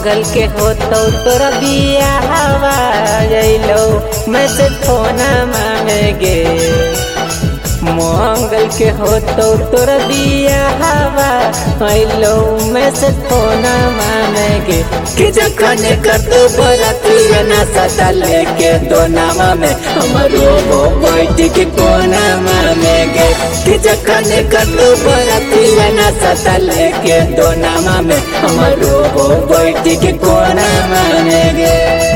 मंगल के होतो तोरा बियाहवा जइलो मैसेज फोना मांगे मंगल के होतो तोरा बियाहवा आइलो मैसेज फोना मांगे कि जखन करतो बरातिया ना सता लेके दोनामा में हमरो वो बैठ के कोना मांगे कि जखन करतो बरातिया ना सता लेके दोनामा में हमरो वो बैठ के कोना मांगे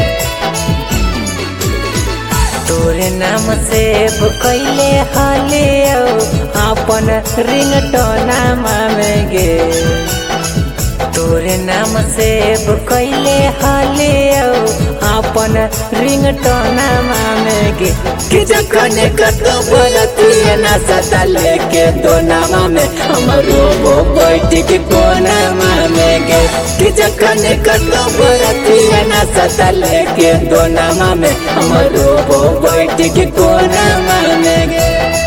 तोरे नाम से कैले हाले अपन रिंगटोना मांगे तोरे नाम से कैले हाले अपन रिंगटोना मांगे कि जखन करतो बरातिया ना सता लेके दोनामा में हमरो वो बैठ के कोना मांगे कि जखन करतो बरातिया ना सता लेके दोनामा में हमरो वो बैठ के कोना मांगे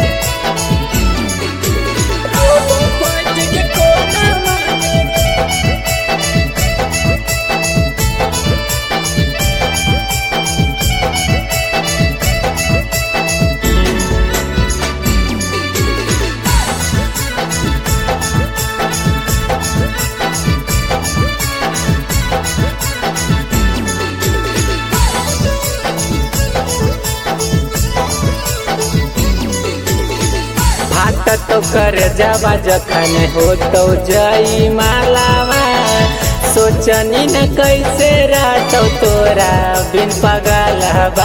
तो कर जावा जखन हो तो जई मालावा सोचनी न कैसे रातो तोरा बिन पगलबा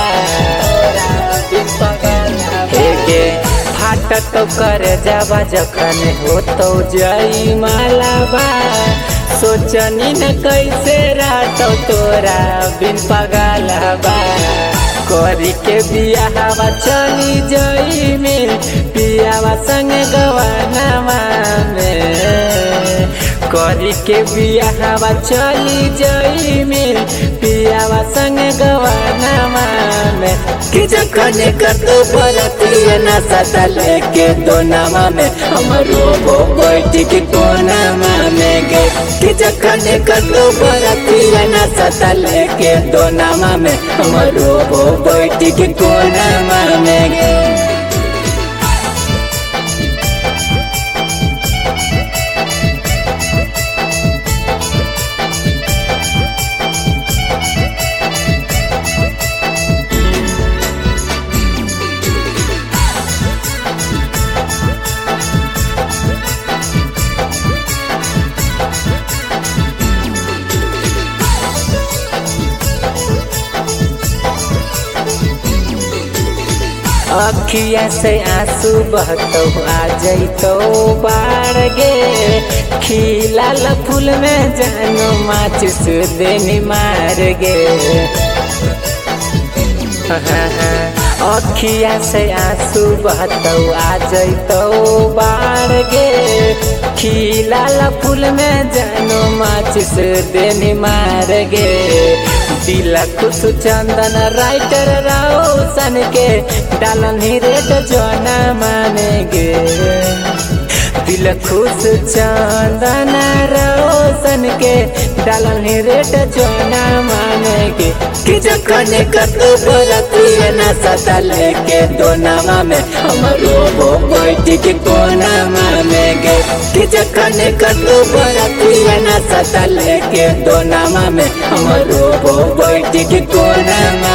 हे फाट तो कर जावा जखन हो तो जई मालावा सोचनी न कैसे रातो तोरा बिन पगलबा करी के बियाहवा चली जई मिल पियावा संग गवानावा में करी के बियाहवा चली जई मिल पियावा संग गवानावा में कि जखन करतो बरातिया ना सता लेके दोनामा में हमरो वो बैठ के कोना मांगे कि जखन करतो बरातिया ना सता लेके दोनामा में हमरो वो बैठ के कोना मांगे अखिया से आंसू बहतो आ जइतो बाढ़ गे खिलाल फूल में जानो माचिस देनी मार गे अखिया से आंसू बहतो आ जइतो बाढ़ गे खिलाल फूल में जानो माचिस देनी मार गे दिल खुश चंदन राइटर रोशन के डालन ही रेट जोना मानेगे दिल खुश चंदन रोशन के डालन ही रेट जोना मानेगे कि जखन करतो बरातिया ना सता लेके दोनामा में हमरो वो बैठ के कोना मांगे कि जखन करतो बरातिया ना सता लेके दोनामा में हमरो वो बैठ के कोना